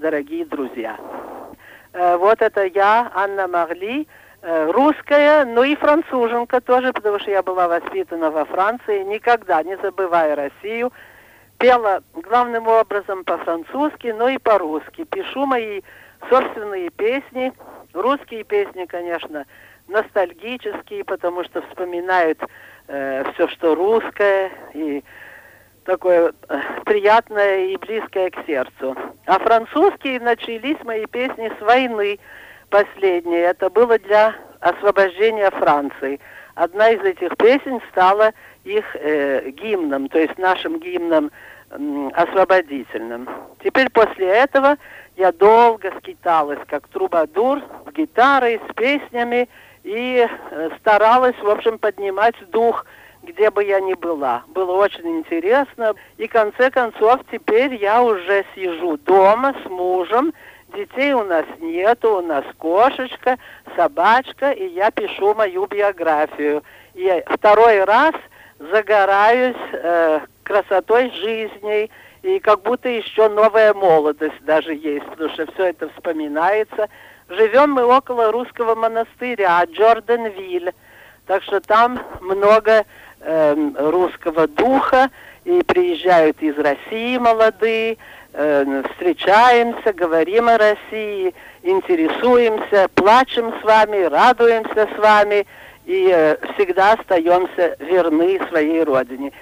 дорогие друзья. Вот это я, Анна Марли, русская, ну и француженка тоже, потому что я была воспитана во Франции, никогда не забывая Россию. Пела главным образом по-французски, но и по-русски. Пишу мои собственные песни. Русские песни, конечно, ностальгические, потому что вспоминают все, что русское, и такое приятное и близкое к сердцу. А французские начались мои песни с войны последней. Это было для освобождения Франции. Одна из этих песен стала их гимном, то есть нашим гимном освободительным. Теперь после этого я долго скиталась, как трубадур, с гитарой, с песнями, и старалась, в общем, поднимать дух, где бы я ни была. Было очень интересно. И, в конце концов, теперь я уже сижу дома с мужем. Детей у нас нету, у нас кошечка, собачка, и я пишу мою биографию. И второй раз загораюсь красотой жизни, и как будто еще новая молодость даже есть, потому что все это вспоминается. Живем мы около русского монастыря, Джорданвиль, так что там много русского духа, и приезжают из России молодые, встречаемся, говорим о России, интересуемся, плачем с вами, радуемся с вами, и всегда остаемся верны своей родине.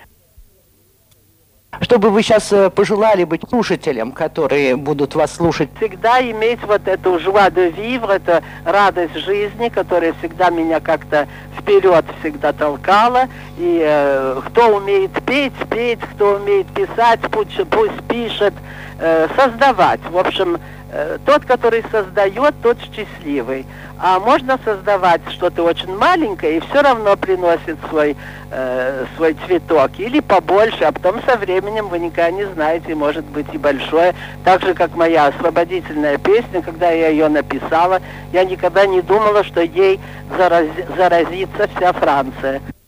Что бы вы сейчас пожелали быть слушателям, которые будут вас слушать? Всегда иметь вот эту joie de vivre, эту радость жизни, которая всегда меня как-то вперед всегда толкала. И кто умеет петь, петь, кто умеет писать, пусть пишет, создавать. В общем, тот, который создает, тот счастливый. А можно создавать что-то очень маленькое и все равно приносит свой цветок. Или побольше, а потом со временем вы никогда не знаете, может быть и большое. Так же, как моя освободительная песня, когда я ее написала, я никогда не думала, что ей заразится вся Франция.